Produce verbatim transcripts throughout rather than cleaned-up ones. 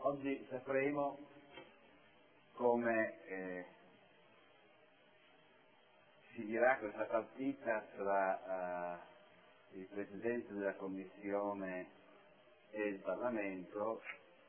Oggi sapremo come eh, si dirà questa partita tra uh, il Presidente della Commissione e il Parlamento,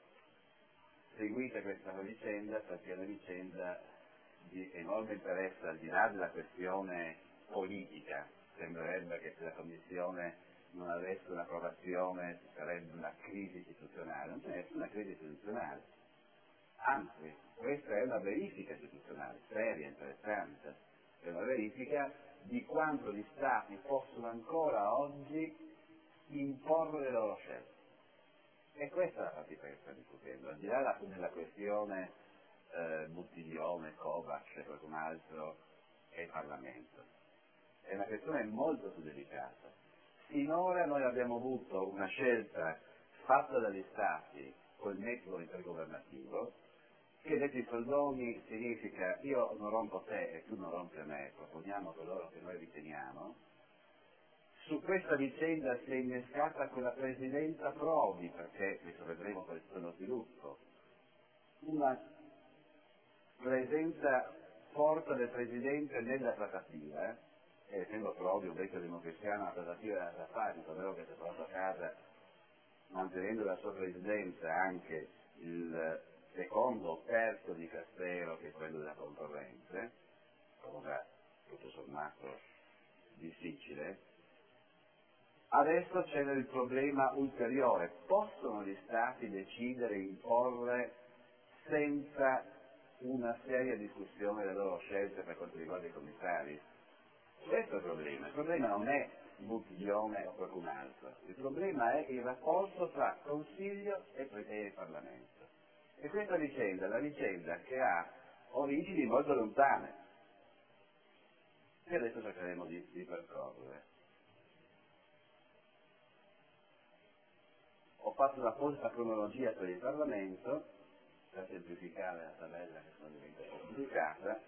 seguita questa vicenda, perché è una vicenda di enorme interesse, al di là della questione politica. Sembrerebbe che se la Commissione non avesse un'approvazione ci sarebbe una crisi istituzionale. Non c'è nessuna crisi istituzionale, anzi questa è una verifica istituzionale seria, interessante, è una verifica di quanto gli Stati possono ancora oggi imporre le loro scelte. E questa è la partita che sta discutendo, al di là della questione eh, Buttiglione, Kovacs e qualcun altro e il Parlamento. È una questione molto più delicata. Finora noi abbiamo avuto una scelta fatta dagli Stati col metodo intergovernativo, che detto in soldoni significa io non rompo te e tu non rompi a me, proponiamo coloro che noi riteniamo. Su questa vicenda si è innescata quella presidenza Prodi, perché, questo vedremo qual è lo sviluppo, una presenza forte del Presidente nella trattativa, eh? e essendo Prodi un vecchio democristiano, la trattativa era da fare, tanto vero che si è portato a casa, mantenendo la sua presidenza, anche il secondo terzo di Castello, che è quello della concorrenza, cosa tutto sommato difficile. Adesso c'è il problema ulteriore: possono gli Stati decidere e imporre senza una seria discussione delle loro scelte per quanto riguarda i commissari? Questo è il problema. Il problema non è Buttiglione o qualcun altro, il problema è il rapporto tra Consiglio e, e Parlamento. E questa vicenda è una vicenda che ha origini molto lontane, che adesso cercheremo di, di percorrere. Ho fatto un'apposita cronologia per il Parlamento, per semplificare la tabella che sono diventata complicata.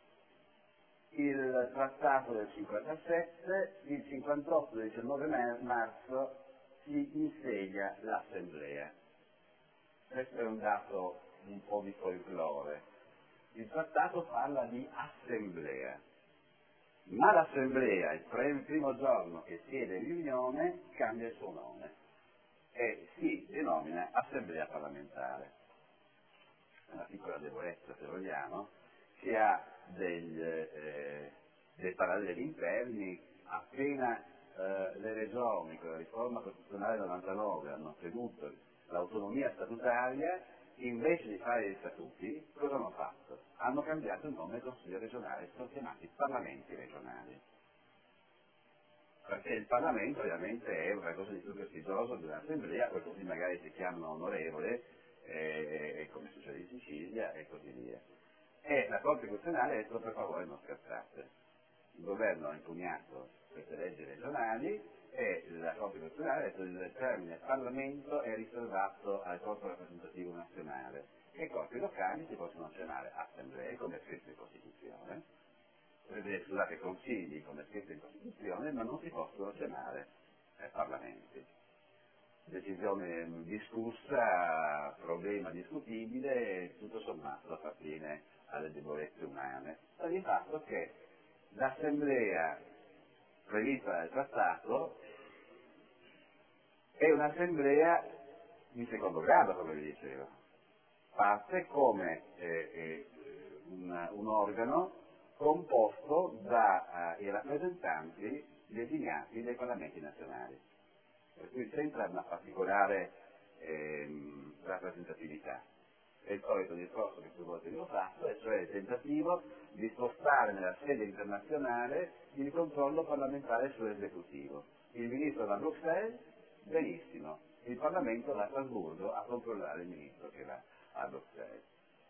Il trattato del cinquantasette, il cinquantotto del diciannove marzo si insegna l'Assemblea. Questo è un dato un po' di folklore. Il trattato parla di assemblea, ma l'Assemblea, il primo giorno che siede in riunione, cambia il suo nome e si denomina Assemblea parlamentare. È una piccola debolezza, se vogliamo, che ha degli, eh, dei paralleli interni. Appena eh, le regioni con la riforma costituzionale del novantanove hanno ottenuto l'autonomia statutaria, invece di fare gli statuti, cosa hanno fatto? Hanno cambiato il nome del Consiglio regionale, sono chiamati Parlamenti regionali. Perché il Parlamento ovviamente è una cosa di più prestigioso di un'assemblea, poi così magari si chiamano onorevole, eh, come succede in Sicilia e così via. E la Corte Costituzionale ha detto: per favore non scherzate. Il governo ha impugnato queste leggi regionali e la Corte Costituzionale ha detto che il termine Parlamento è riservato al corpo rappresentativo nazionale e i corpi locali si possono chiamare assemblee, come è scritto in Costituzione, scusate, consigli, come è scritto in Costituzione, ma non si possono chiamare eh, Parlamenti. Decisione discussa, problema discutibile, tutto sommato appartiene alle debolezze umane. Sta di fatto che l'assemblea prevista dal trattato è un'assemblea di secondo grado, come vi dicevo, parte come eh, eh, un, un organo composto dai uh, rappresentanti designati dai parlamenti nazionali, per cui senza una particolare ehm, rappresentatività. È il solito discorso che più volte vi ho fatto, e cioè il tentativo di spostare nella sede internazionale il controllo parlamentare sull'esecutivo. Il ministro va a Bruxelles, benissimo, il Parlamento va a Strasburgo a controllare il ministro che va a Bruxelles.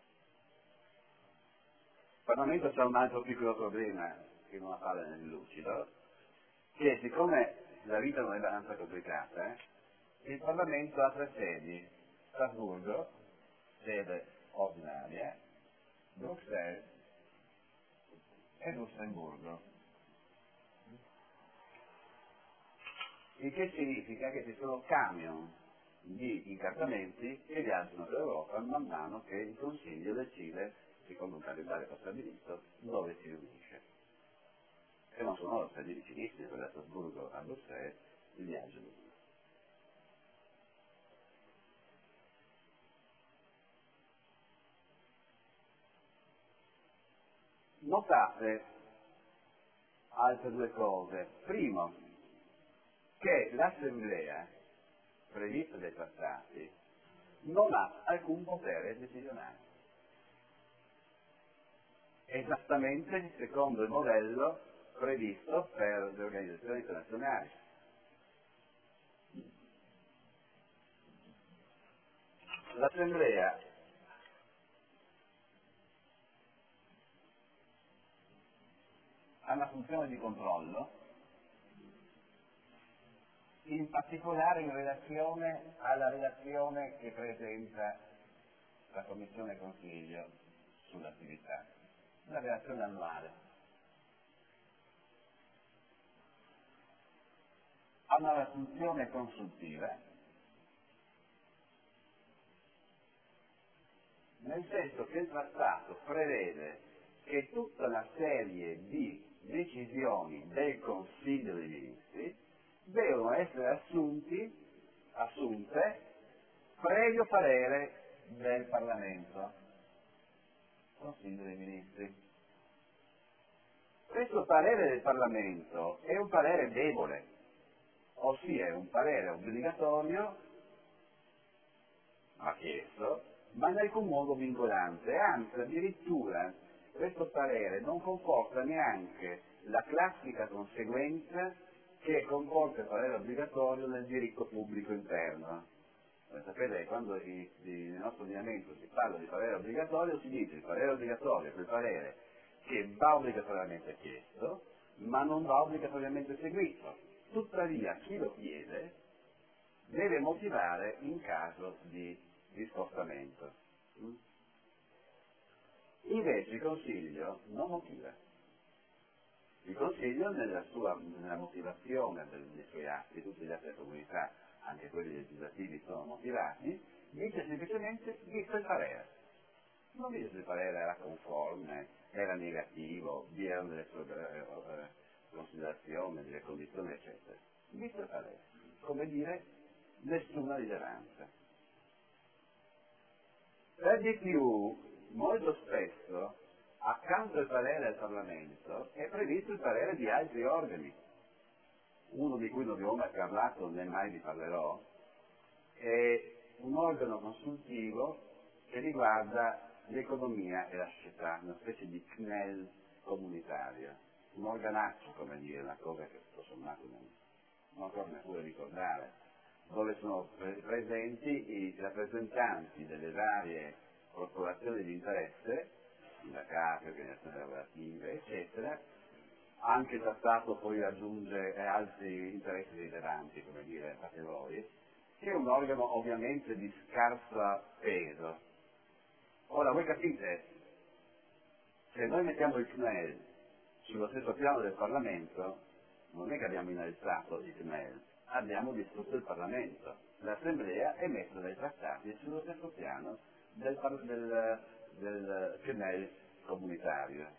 Il Parlamento c'è un altro piccolo problema che non appare nel lucido, che siccome la vita non è abbastanza complicata, eh, il Parlamento ha tre sedi: Strasburgo, sede ordinaria, Bruxelles e Lussemburgo. Il che significa che ci sono camion di incartamenti che viaggiano per Europa man mano che il Consiglio decide, secondo un calendario stabilito, dove si riunisce. E non sono stati vicinissimi, da Strasburgo a Bruxelles, il viaggio lungo. Notate altre due cose. Primo, che l'Assemblea, prevista dai trattati, non ha alcun potere decisionale. Esattamente secondo il modello previsto per le organizzazioni internazionali. L'Assemblea ha una funzione di controllo, in particolare in relazione alla relazione che presenta la Commissione Consiglio sull'attività, una relazione annuale. Ha una funzione consultiva, nel senso che il trattato prevede che tutta una serie di decisioni del Consiglio dei Ministri devono essere assunti, assunte previo parere del Parlamento, Consiglio dei Ministri. Questo parere del Parlamento è un parere debole, ossia è un parere obbligatorio, ma chiesto, ma in alcun modo vincolante, anzi addirittura questo parere non comporta neanche la classica conseguenza che comporta il parere obbligatorio nel diritto pubblico interno. Come sapete che quando i, i, nel nostro ordinamento si parla di parere obbligatorio si dice il parere obbligatorio è quel parere che va obbligatoriamente chiesto ma non va obbligatoriamente seguito. Tuttavia chi lo chiede deve motivare in caso di discostamento. Invece il Consiglio non motiva. Il Consiglio nella sua nella motivazione dei suoi atti, tutti gli atti della comunità, anche quelli legislativi sono motivati, dice semplicemente visto il parere. Non dice se il parere era conforme, era negativo, vi erano delle sue eh, considerazioni, delle condizioni, eccetera. Visto il parere. Come dire, nessuna rilevanza. Per di più, molto spesso, accanto al parere del Parlamento, è previsto il parere di altri organi. Uno di cui non vi ho mai parlato, né mai vi parlerò, è un organo consultivo che riguarda l'economia e la società, una specie di C N E L comunitario, un organaccio, come dire, una cosa che tutto sommato non, non occorre neppure ricordare, dove sono pre- presenti i rappresentanti delle varie corporazioni di interesse, sindacati, organizzazioni lavorative, eccetera. Anche il trattato poi raggiunge altri interessi rilevanti, come dire, fate voi, che è un organo ovviamente di scarso peso. Ora voi capite, se noi mettiamo il C N E L sullo stesso piano del Parlamento, non è che abbiamo innalzato il C N E L, abbiamo distrutto il Parlamento. L'Assemblea è messa dai trattati sullo stesso piano del, del, del C N E L comunitario.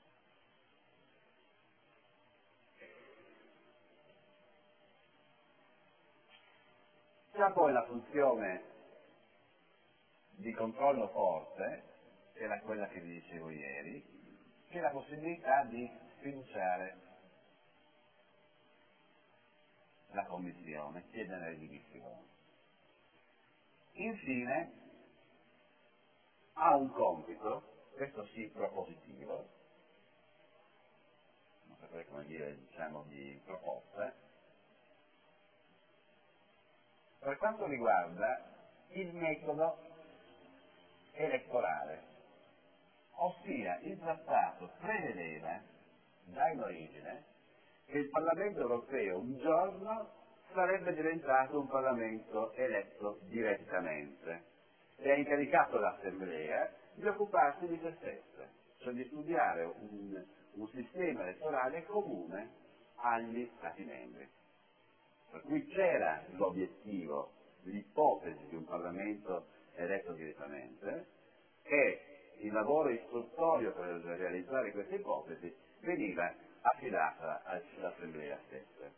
C'è poi la funzione di controllo forte, che era quella che vi dicevo ieri, che è la possibilità di sfiduciare la Commissione, chiedere le dimissioni. Infine, ha un compito, questo sì propositivo, non saprei come dire, diciamo, di proposta, per quanto riguarda il metodo elettorale, ossia il trattato prevedeva già in origine che il Parlamento europeo un giorno sarebbe diventato un Parlamento eletto direttamente e ha incaricato l'Assemblea di occuparsi di se stessa, cioè di studiare un, un sistema elettorale comune agli Stati membri. Per cui c'era l'obiettivo l'ipotesi di un Parlamento eletto direttamente, e il lavoro istruttorio per realizzare questa ipotesi veniva affidata all'Assemblea stessa.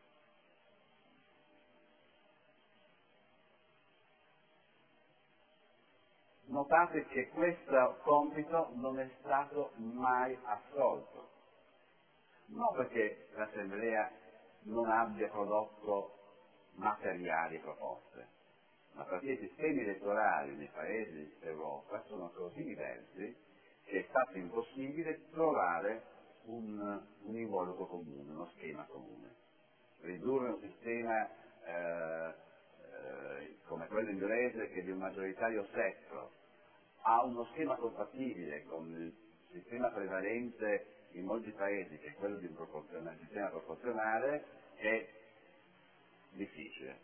Notate che questo compito non è stato mai assolto, non perché l'Assemblea non abbia prodotto materiali proposte, ma perché i sistemi elettorali nei paesi d'Europa sono così diversi che è stato impossibile trovare un, un involucro comune, uno schema comune. Ridurre un sistema eh, eh, come quello inglese, che è di un maggioritario secco, a uno schema compatibile con il sistema prevalente in molti paesi, che è quello di un, proporzionale, un sistema proporzionale, è difficile.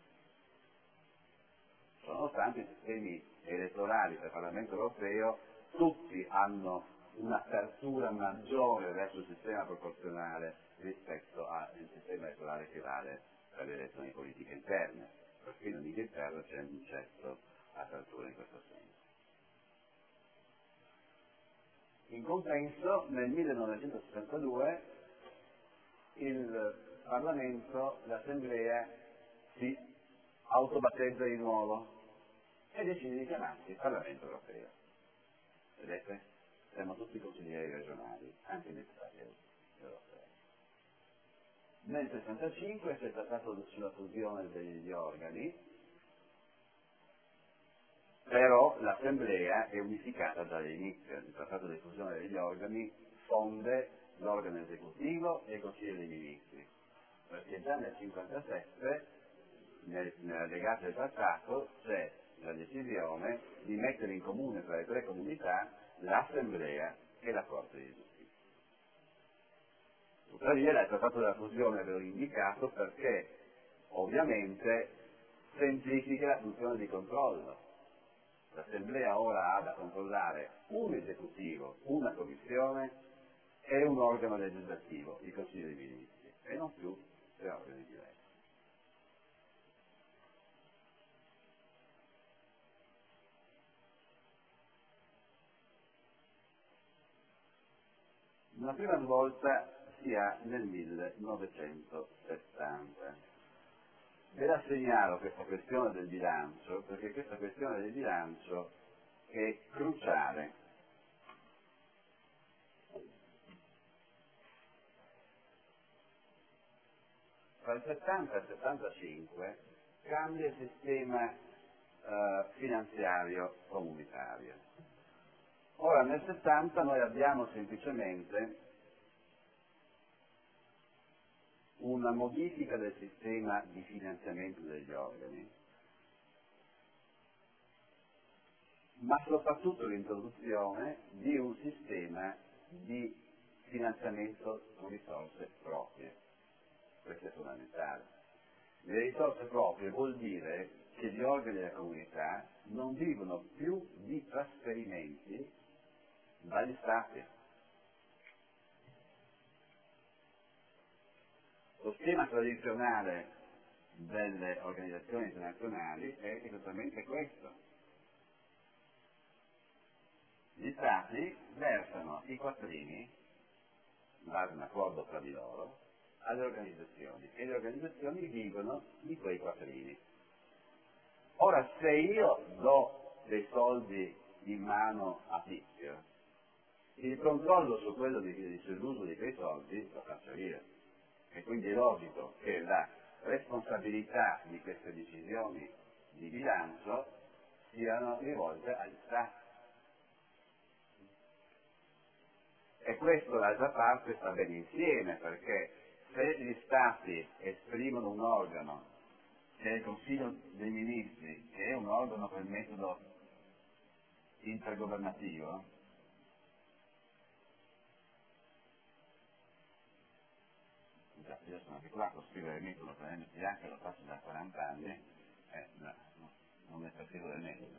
Nonostante i sistemi elettorali per il Parlamento europeo tutti hanno un'apertura maggiore verso il sistema proporzionale rispetto al sistema elettorale che vale per le elezioni politiche interne. Perfino in Inghilterra c'è un certo apertura in questo senso. In compenso, nel millenovecentosessantadue il Parlamento, l'Assemblea, si autobattezza di nuovo e decide di chiamarsi Parlamento europeo. Vedete? Siamo tutti consiglieri regionali, anche negli Stati europei. Nel sessantacinque c'è stata la fusione degli organi, però l'Assemblea è unificata dall'inizio. Il trattato di fusione degli organi fonde l'organo esecutivo e il Consiglio dei Ministri, perché già nel cinquantasette, nel, nell'allegato del trattato, c'è la decisione di mettere in comune tra le tre comunità l'Assemblea e la Corte di Giustizia. Tuttavia il trattato della fusione ve l'ho indicato perché ovviamente semplifica la funzione di controllo. L'Assemblea ora ha da controllare un esecutivo, una commissione e un organo legislativo, il Consiglio dei Ministri, e non più tre organi diversi. Una prima svolta si ha nel millenovecentosettanta. Ve la segnalo questa questione del bilancio, perché questa questione del bilancio è cruciale. Tra il settanta e il settantacinque cambia il sistema eh, finanziario comunitario. Ora nel settanta noi abbiamo semplicemente una modifica del sistema di finanziamento degli organi, ma soprattutto l'introduzione di un sistema di finanziamento con risorse proprie. Questo è fondamentale. Le risorse proprie vuol dire che gli organi della comunità non vivono più di trasferimenti dagli Stati. Lo schema tradizionale delle organizzazioni internazionali è esattamente questo. Gli Stati versano i quattrini, in base a un accordo tra di loro, alle organizzazioni, e le organizzazioni vivono di quei quattrini. Ora, se io do dei soldi in mano a Tizio, il controllo su quello di, sull'uso di quei soldi lo faccio io. E quindi è logico che la responsabilità di queste decisioni di bilancio siano rivolte agli Stati. E questo d'altra parte sta bene insieme, perché se gli Stati esprimono un organo, che è il Consiglio dei Ministri, che è un organo per metodo intergovernativo, io sono abituato a scrivere il metodo per M P H, lo faccio da quaranta anni, eh, no, no, non è partito del metodo.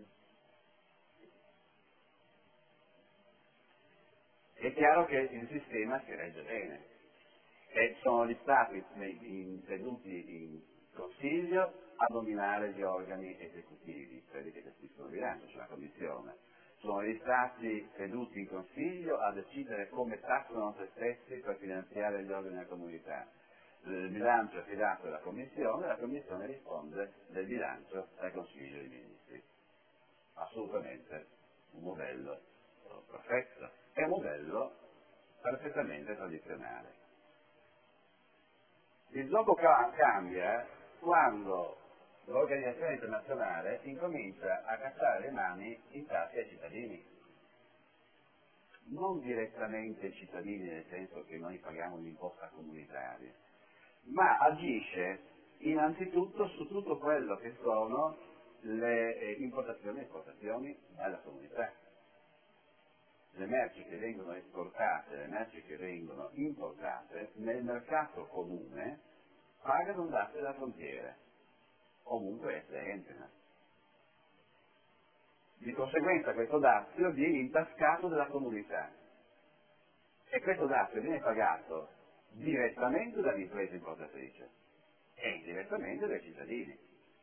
È chiaro che il sistema si regge bene, e sono gli Stati seduti in Consiglio a nominare gli organi esecutivi, quelli che gestiscono il bilancio, cioè la Commissione. Sono gli Stati seduti in Consiglio a decidere come tassano se stessi per finanziare gli organi della comunità. Il bilancio è affidato alla Commissione e la Commissione risponde del bilancio al Consiglio dei Ministri. Assolutamente un modello perfetto, è un modello perfettamente tradizionale. Il gioco cambia quando l'organizzazione internazionale incomincia a cacciare le mani in tasca ai cittadini. Non direttamente ai cittadini nel senso che noi paghiamo un'imposta comunitaria, ma agisce innanzitutto su tutto quello che sono le importazioni e esportazioni dalla comunità. Le merci che vengono esportate, le merci che vengono importate nel mercato comune pagano un dazio da frontiera, ovunque esse entrino. Di conseguenza questo dazio viene intascato dalla comunità e questo dazio viene pagato direttamente dall'impresa importatrice e indirettamente dai cittadini.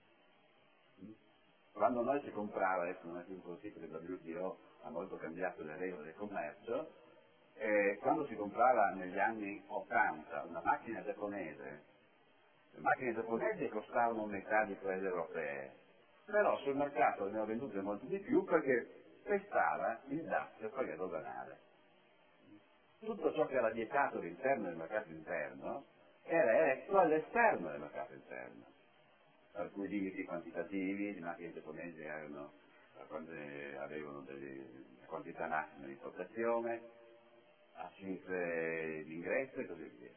Quando noi si comprava, adesso non è più possibile, il W T O ha molto cambiato le regole del commercio, eh, quando si comprava negli anni ottanta una macchina giapponese, le macchine giapponesi costavano metà di quelle europee, però sul mercato ne ho vendute molto di più perché pestava il dazio quello doganale. Tutto ciò che era vietato all'interno del mercato interno era eletto all'esterno del mercato interno. Per cui limiti quantitativi, le macchine giapponesi erano, avevano delle quantità massime di importazione, a cifre di ingresso e così via.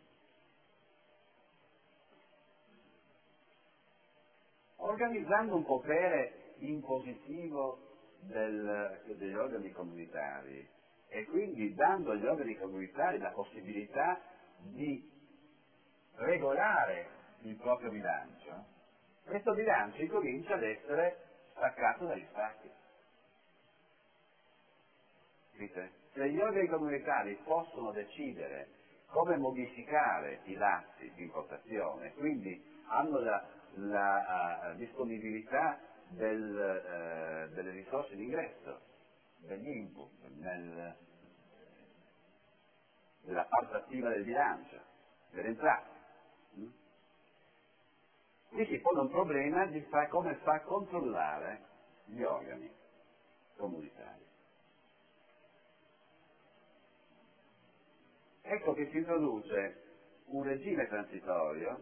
Organizzando un potere impositivo del, degli organi comunitari e quindi dando agli organi comunitari la possibilità di regolare il proprio bilancio, questo bilancio incomincia ad essere staccato dagli Stati. Capite? Se gli organi comunitari possono decidere come modificare i dazi di importazione, quindi hanno la, la uh, disponibilità del, uh, delle risorse di ingresso, degli input, nel, della parte attiva del bilancio, delle entrate. Mm? Qui si pone un problema di fa, come far controllare gli organi comunitari. Ecco che si introduce un regime transitorio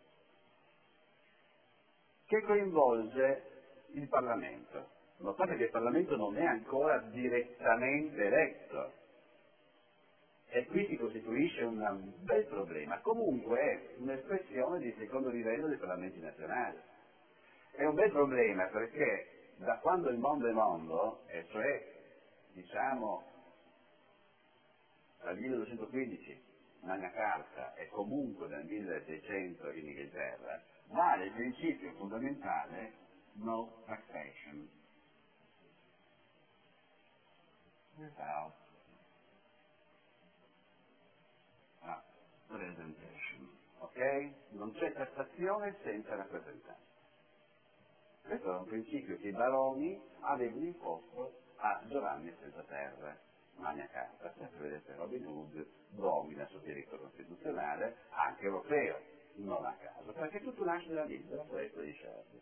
che coinvolge il Parlamento. Notate che il Parlamento non è ancora direttamente eletto e qui si costituisce un bel problema. Comunque è un'espressione di secondo livello dei Parlamenti nazionali. È un bel problema perché da quando il mondo è mondo, e cioè diciamo dal milleduecentoquindici Magna Carta e comunque dal milleseicento in Inghilterra, vale il principio fondamentale no taxation without representation. Ok? Non c'è tassazione senza rappresentanza. Questo è un principio che i baroni avevano imposto a Giovanni Senza Terra. Magna Carta, sempre vedete Robin Hood, domina sul diritto costituzionale, anche europeo, non a caso, perché tutto nasce da lì, dalla foresta di Sherwood.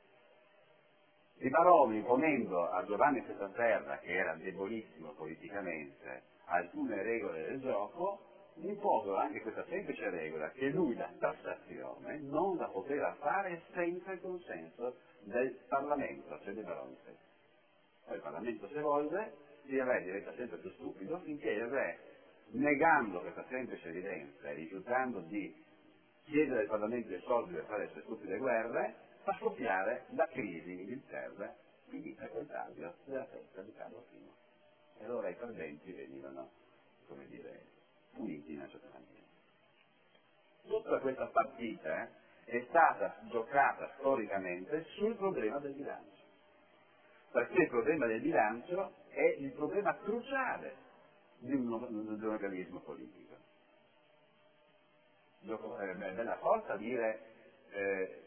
I baroni, imponendo a Giovanni Senza Terra, che era debolissimo politicamente, alcune regole del gioco, imposero anche questa semplice regola, che lui la tassazione non la poteva fare senza il consenso del Parlamento, cioè dei baroni stessi. Poi il Parlamento si evolve, il re diventa sempre più stupido, finché il re, negando questa semplice evidenza e rifiutando di chiedere al Parlamento i soldi per fare le sue stupide guerre, fa scoppiare la crisi in Inghilterra, finita col taglio della testa di Carlo primo. E allora i perdenti venivano, come dire, puniti in una certa maniera. Tutta questa partita è stata giocata storicamente sul problema del bilancio. Perché il problema del bilancio è il problema cruciale di un, di un organismo politico. È bella forza dire eh,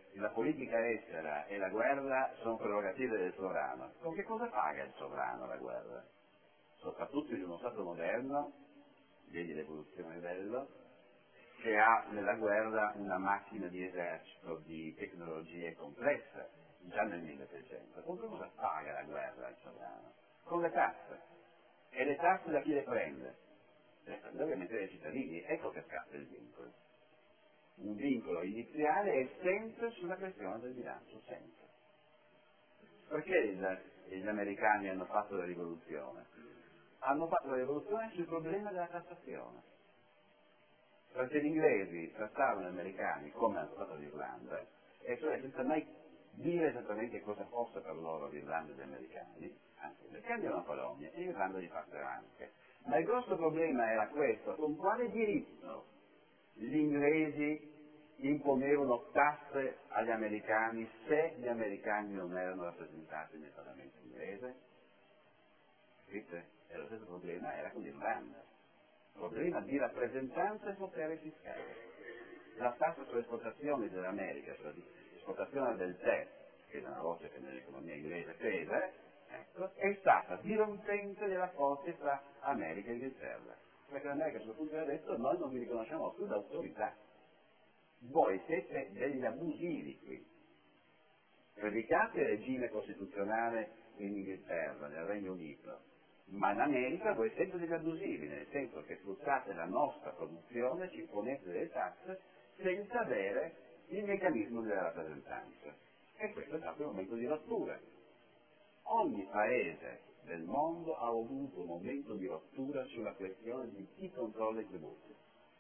la politica estera e la guerra sono prerogative del sovrano. Con che cosa paga il sovrano la guerra? Soprattutto in uno Stato moderno, vedi l'evoluzione bello, che ha nella guerra una macchina di esercito di tecnologie complesse, già nel milletrecento. Con che cosa paga la guerra il sovrano? Con le tasse. E le tasse da chi le prende? Le prende ovviamente dai cittadini. Ecco che scatta il vincolo. Un vincolo iniziale è sempre sulla questione del bilancio, sempre. Perché il, gli americani hanno fatto la rivoluzione? Hanno fatto la rivoluzione sul problema della tassazione. Perché gli inglesi trattavano gli americani come hanno fatto l'Irlanda, e cioè senza mai dire esattamente cosa fosse per loro l'Irlanda degli americani, anzi gli americani erano colonie e l'Irlanda di parte anche. Ma il grosso problema era questo: con quale diritto gli inglesi imponevano tasse agli americani se gli americani non erano rappresentati nel Parlamento inglese? Capite? E lo stesso problema era con l'Irlanda. Problema di rappresentanza e potere fiscale. La tassa sull'esportazione dell'America, cioè l'esportazione del tè, che è una voce che nell'economia inglese pesa, ecco, è stata dirompente dei rapporti tra America e Inghilterra. Perché l'America, sul punto di vista, noi non vi riconosciamo più d'autorità. Voi siete degli abusivi qui. Predicate il regime costituzionale in Inghilterra, nel Regno Unito, ma in America voi siete degli abusivi, nel senso che sfruttate la nostra produzione, ci ponete delle tasse senza avere il meccanismo della rappresentanza. E questo è stato un momento di rottura. Ogni paese del mondo ha avuto un momento di rottura sulla questione di chi controlla i tributi.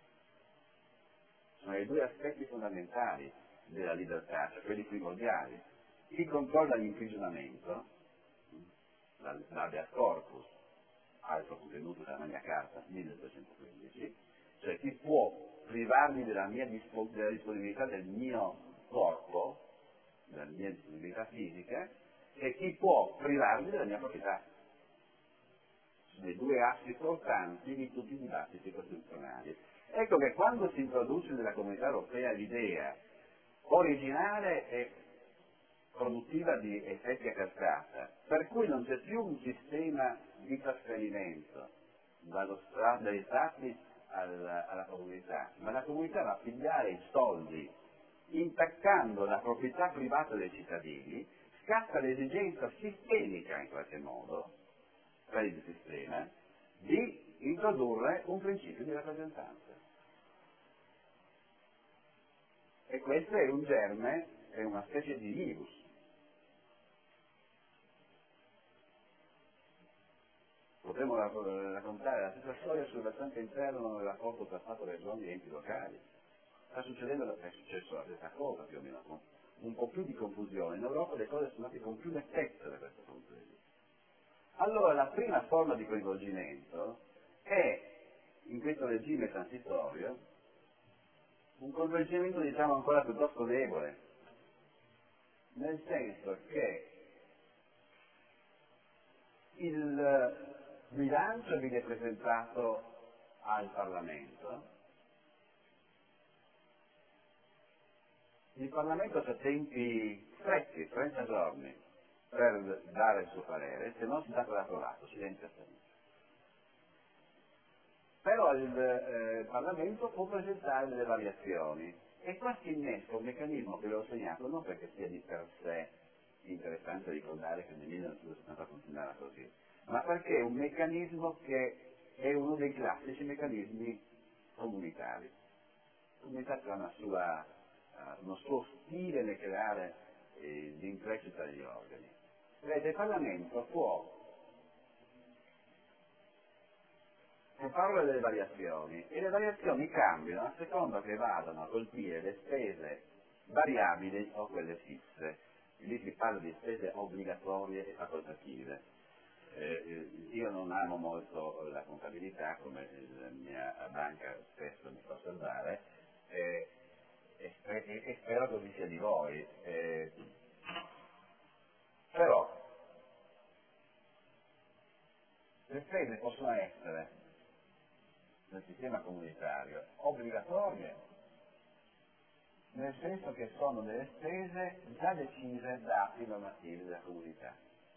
Sono i due aspetti fondamentali della libertà, cioè quelli primordiali. Chi controlla l'imprigionamento, l'habeas corpus, altro contenuto della Magna Carta milleduecentoquindici, cioè chi può privarmi della mia dispo- della disponibilità del mio corpo, della mia disponibilità fisica, e chi può privarmi della mia proprietà. Sono i due assi portanti di tutti i dibattiti costituzionali. Ecco che quando si introduce nella Comunità Europea l'idea originale e produttiva di effetti a cascata, per cui non c'è più un sistema di trasferimento dallo stra- dagli stati alla, alla comunità, ma la comunità va a pigliare i soldi intaccando la proprietà privata dei cittadini, scatta l'esigenza sistemica in qualche modo, per il sistema, di introdurre un principio di rappresentanza. E questo è un germe, è una specie di virus. Potremmo raccontare la stessa storia sul versante interno del rapporto tra Stato, Regioni e enti locali. Sta succedendo, è successo la stessa cosa più o meno, con un po' più di confusione. In Europa le cose sono andate con più nettezza da questo punto di vista. Allora la prima forma di coinvolgimento è, in questo regime transitorio, un coinvolgimento diciamo ancora piuttosto debole, nel senso che il bilancio viene presentato al Parlamento, il Parlamento ha tempi stretti, trenta giorni, per dare il suo parere, se non si dà per approvato, silenzio assoluto. Però il eh, Parlamento può presentare delle variazioni e qua si innesca un meccanismo che vi ho segnato non perché sia di per sé interessante ricordare che nel millenovecentosettanta continuava così, ma perché è un meccanismo che è uno dei classici meccanismi comunitari. La comunità ha una sua, uh, uno suo stile nel creare eh, l'intreccio tra gli organi. Vedete, il Parlamento può proporre delle variazioni e le variazioni cambiano a seconda che vadano a colpire le spese variabili o quelle fisse. Lì si parla di spese obbligatorie e facoltative. Eh, io non amo molto la contabilità, come la mia banca spesso mi fa osservare, eh, e, e, e spero così sia di voi. Eh, però le spese possono essere nel sistema comunitario obbligatorie nel senso che sono delle spese già decise da atti normativi della comunità.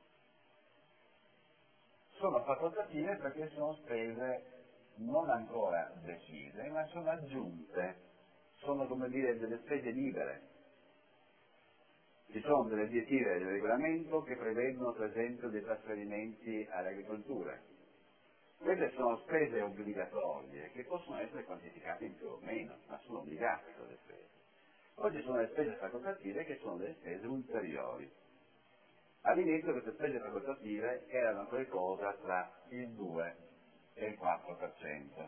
Sono facoltative perché sono spese non ancora decise, ma sono aggiunte, sono come dire delle spese libere. Ci sono delle direttive del regolamento che prevedono per esempio dei trasferimenti all'agricoltura. Queste sono spese obbligatorie che possono essere quantificate in più o meno, ma sono obbligate quelle spese. Poi ci sono le spese facoltative che sono delle spese ulteriori. All'inizio queste spese facoltative erano qualcosa tra il due e il quattro per cento.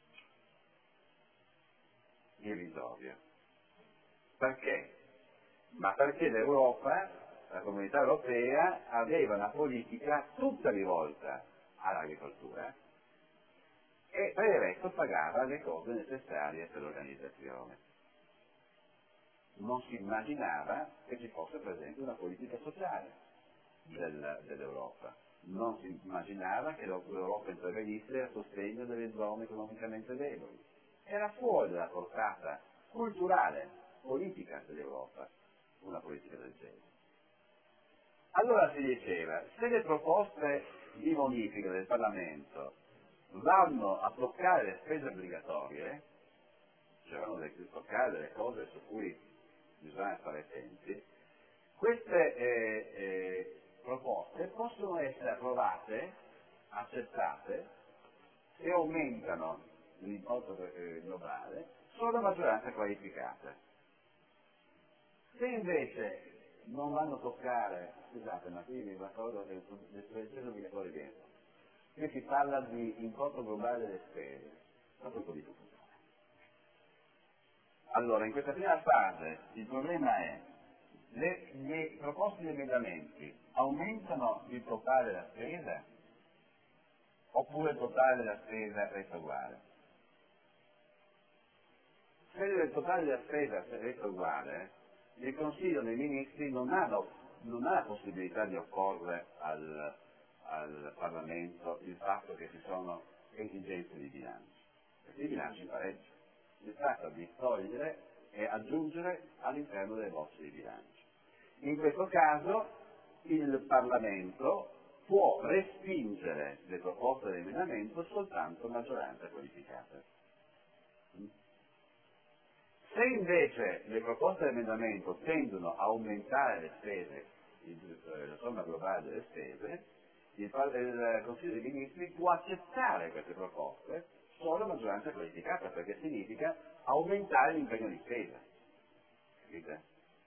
Irrisorio. Perché? Ma perché l'Europa, la comunità europea, aveva una politica tutta rivolta all'agricoltura e per il resto pagava le cose necessarie per l'organizzazione. Non si immaginava che ci fosse per esempio una politica sociale del, dell'Europa. Non si immaginava che l'Europa intervenisse a sostegno delle zone economicamente deboli. Era fuori dalla portata culturale, politica dell'Europa, una politica del genere. Allora si diceva, se le proposte di modifica del Parlamento vanno a toccare le spese obbligatorie, cioè vanno a toccare delle cose su cui bisogna stare attenti, queste eh, eh, proposte possono essere approvate, accettate, se aumentano l'importo eh, globale solo a maggioranza qualificata. Se invece non vanno a toccare, scusate, ma qui mi ricordo che le spese obbligatorie dentro, qui si parla di importo globale delle spese, ma poi un po' di confusione. Allora, in questa prima fase il problema è le, le proposte di emendamenti aumentano il totale della spesa oppure il totale della spesa resta uguale? Se il totale della spesa resta uguale, il Consiglio dei Ministri non ha, non ha la possibilità di opporre al, al Parlamento il fatto che ci sono esigenze di bilancio, perché i bilanci pareggiano. Si tratta di togliere e aggiungere all'interno delle bozze di bilancio. In questo caso il Parlamento può respingere le proposte di emendamento soltanto a maggioranza qualificata. Se invece le proposte di emendamento tendono a aumentare le spese, la somma globale delle spese, il, il Consiglio dei Ministri può accettare queste proposte solo a maggioranza qualificata, perché significa aumentare l'impegno di spesa. Capite?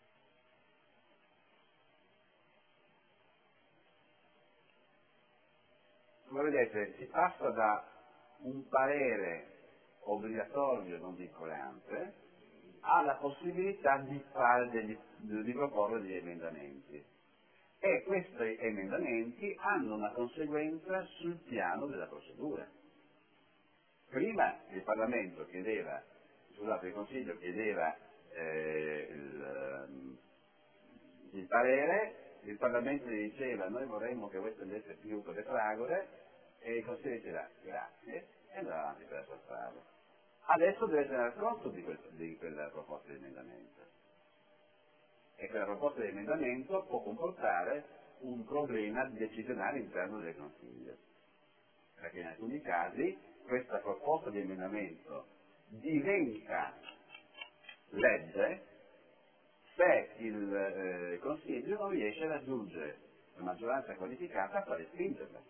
Come vedete, si passa da un parere obbligatorio non vincolante alla possibilità di, fare degli, di proporre degli emendamenti. E questi emendamenti hanno una conseguenza sul piano della procedura. Prima il Parlamento chiedeva, scusate, il Consiglio chiedeva eh, il, il parere, il Parlamento gli diceva noi vorremmo che voi spendesse più per le fragole e il Consiglio diceva grazie e andava avanti per la sua strada. Adesso deve tener conto di, quel, di quella proposta di emendamento e quella proposta di emendamento può comportare un problema decisionale interno del Consiglio, perché in alcuni casi questa proposta di emendamento diventa legge se il eh, Consiglio non riesce a raggiungere la maggioranza qualificata per respingerla.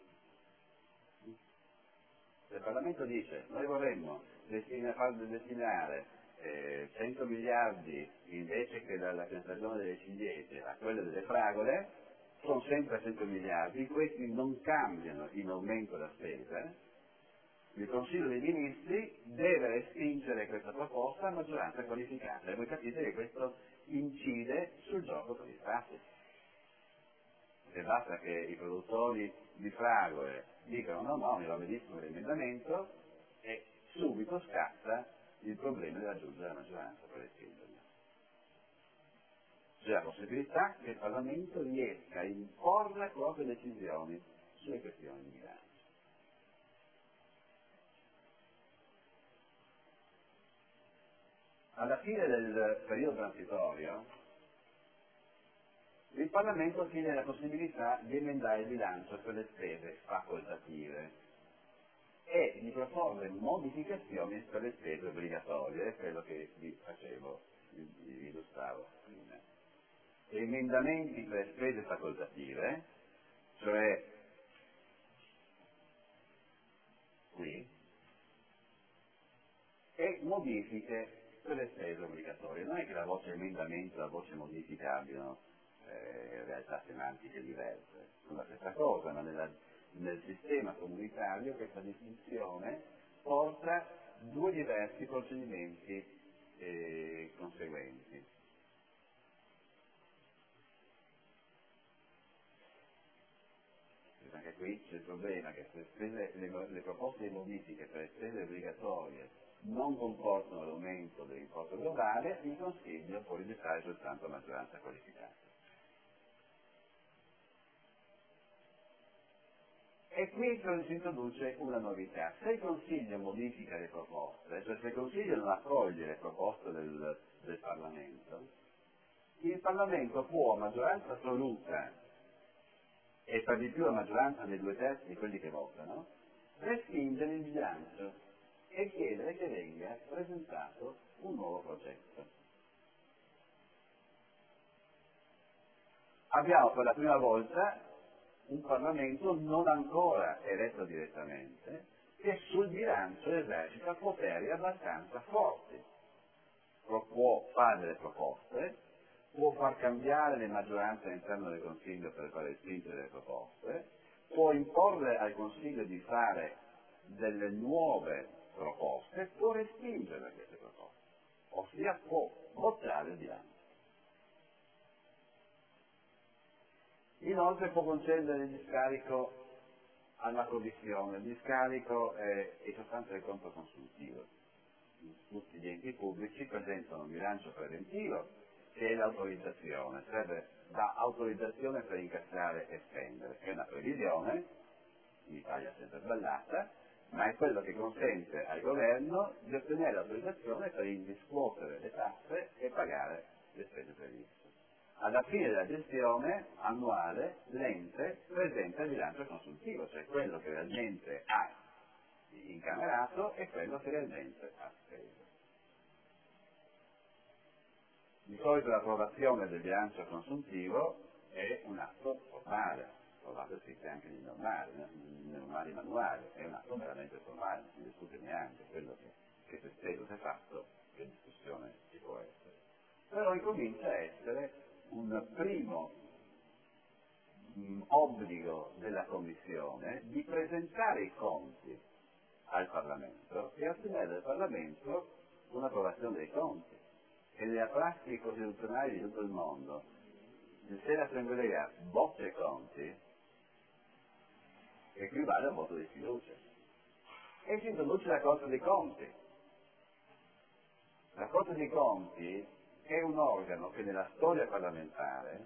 Se il Parlamento dice noi vorremmo destina, far destinare eh, cento miliardi invece che dalla piantagione delle ciliegie a quelle delle fragole, sono sempre cento miliardi, questi non cambiano in aumento la spesa, il Consiglio dei Ministri deve respingere questa proposta a maggioranza qualificata e voi capite che questo incide sul gioco per gli stati. Perché basta che i produttori di fragole dicano no, no, mi va benissimo l'emendamento e subito scatta il problema di raggiungere la maggioranza per respingerlo. C'è la possibilità che il Parlamento riesca a imporre proprie decisioni sulle questioni di bilancio. alla fine del periodo transitorio il Parlamento tiene la possibilità di emendare il bilancio per le spese facoltative e di proporre modificazioni per le spese obbligatorie, quello che vi facevo, vi, vi illustravo prima. Emendamenti per le spese facoltative, cioè qui, e modifiche per le spese obbligatorie. Non è che la voce emendamento e la voce modifica abbiano eh, realtà semantiche diverse, sono la stessa cosa, ma nella, nel sistema comunitario questa distinzione porta due diversi procedimenti eh, conseguenti. Anche qui c'è il problema che se spese, le, le proposte di modifiche per le spese obbligatorie non comportano l'aumento dell'importo globale, il Consiglio può rigettare soltanto a maggioranza qualificata. E qui si introduce una novità. Se il Consiglio modifica le proposte, cioè se il Consiglio non accoglie le proposte del, del Parlamento, il Parlamento può a maggioranza assoluta e per di più a maggioranza dei due terzi di quelli che votano, respingere il bilancio e chiedere che venga presentato un nuovo progetto. Abbiamo per la prima volta un Parlamento non ancora eletto direttamente che sul bilancio esercita poteri abbastanza forti. Può fare delle proposte, può far cambiare le maggioranze all'interno del Consiglio per fare respingere le proposte, può imporre al Consiglio di fare delle nuove proposte, può respingere queste proposte, ossia può votare il bilancio. Inoltre può concedere il discarico alla Commissione. Il discarico è in sostanza il conto consultivo. Tutti gli enti pubblici presentano un bilancio preventivo che è l'autorizzazione, serve da autorizzazione per incassare e spendere. È una previsione, in Italia sempre sballata, ma è quello che consente al governo di ottenere l'autorizzazione per riscuotere le tasse e pagare le spese previste. Alla fine della gestione annuale l'ente presenta il bilancio consultivo, cioè quello che realmente ha incamerato e quello che realmente ha speso. Di solito l'approvazione del bilancio consuntivo è un atto formale, trovate scritto anche nei normali, nei normali manuali, è un atto veramente formale, non si discute neanche quello che, che si è speso, si è fatto, che discussione ci può essere. Però ricomincia a essere un primo mh, obbligo della Commissione di presentare i conti al Parlamento e ottenere dal Parlamento un'approvazione dei conti. E nella prassi costituzionale di tutto il mondo, se l'Assemblea boccia i conti, equivale a un voto di fiducia. E si introduce la Corte dei Conti. La Corte dei Conti è un organo che nella storia parlamentare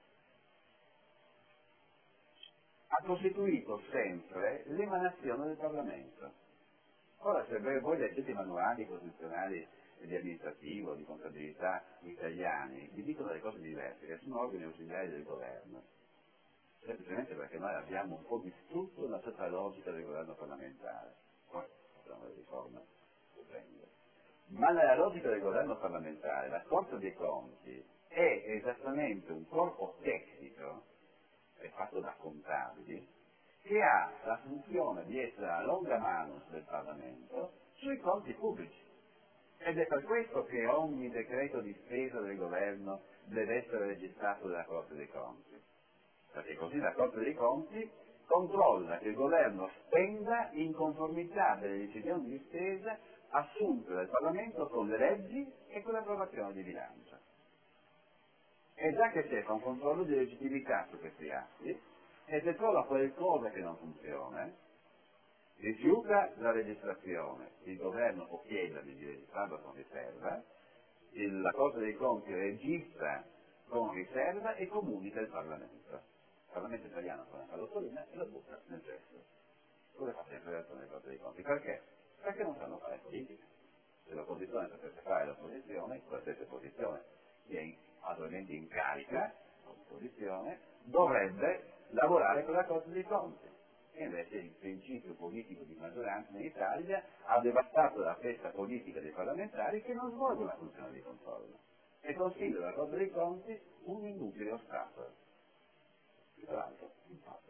ha costituito sempre l'emanazione del Parlamento. Ora, se voi leggete i manuali costituzionali di amministrativo, di contabilità italiani, vi dicono delle cose diverse, che sono organi ausiliari del governo, semplicemente perché noi abbiamo un po' distrutto una certa logica del governo parlamentare. Poi facciamo le riforme stupende. Ma nella logica del governo parlamentare la Corte dei Conti è esattamente un corpo tecnico, è fatto da contabili, che ha la funzione di essere la longa manus del Parlamento sui conti pubblici. Ed è per questo che ogni decreto di spesa del governo deve essere registrato dalla Corte dei Conti. Perché così la Corte dei Conti controlla che il governo spenda in conformità delle decisioni di spesa assunte dal Parlamento con le leggi e con l'approvazione di bilancio. E già che c'è un controllo di legittimità su questi atti, e se trova qualcosa che non funziona, rifiuta la registrazione, il governo può chiedergli di registrarlo con riserva, il, la Corte dei Conti registra con riserva e comunica il Parlamento. Il Parlamento italiano fa una carrozzolina e lo butta nel cesso. Cosa fa sempre la Corte dei Conti? Perché? Perché non sanno fare politica. Se l'opposizione sapesse fare l'opposizione, qualsiasi opposizione che è attualmente in carica, l'opposizione, dovrebbe lavorare per la Corte dei Conti. E invece il principio politico di maggioranza in Italia ha devastato la festa politica dei parlamentari che non svolgono la funzione di controllo e considera la Corte dei Conti un inutile ostacolo. Tra l'altro, infatti,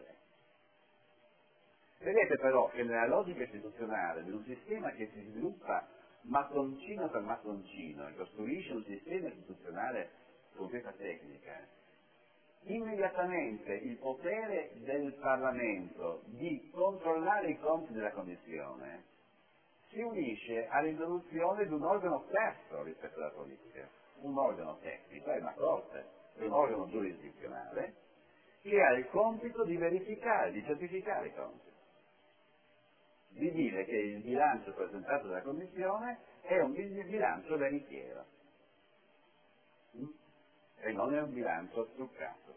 vedete però che nella logica istituzionale di un sistema che si sviluppa mattoncino per mattoncino e costruisce un sistema istituzionale con questa tecnica, immediatamente il potere del Parlamento di controllare i conti della Commissione si unisce all'introduzione di un organo terzo rispetto alla politica, un organo tecnico, è una Corte, è un organo giurisdizionale che ha il compito di verificare, di certificare i conti, di dire che il bilancio presentato dalla Commissione è un bilancio veritiero e non è un bilancio truccato.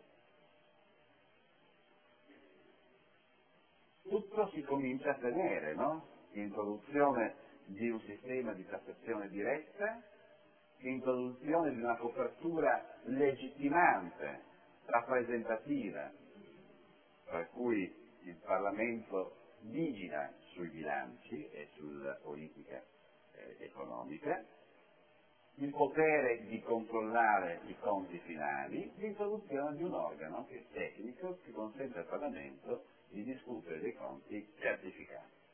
Tutto si comincia a tenere, no? L'introduzione di un sistema di tassazione diretta, l'introduzione di una copertura legittimante, rappresentativa, per cui il Parlamento vigila sui bilanci e sulla politica eh, economica, il potere di controllare i conti finali, l'introduzione di un organo che è tecnico che consente al Parlamento di discutere dei conti certificati.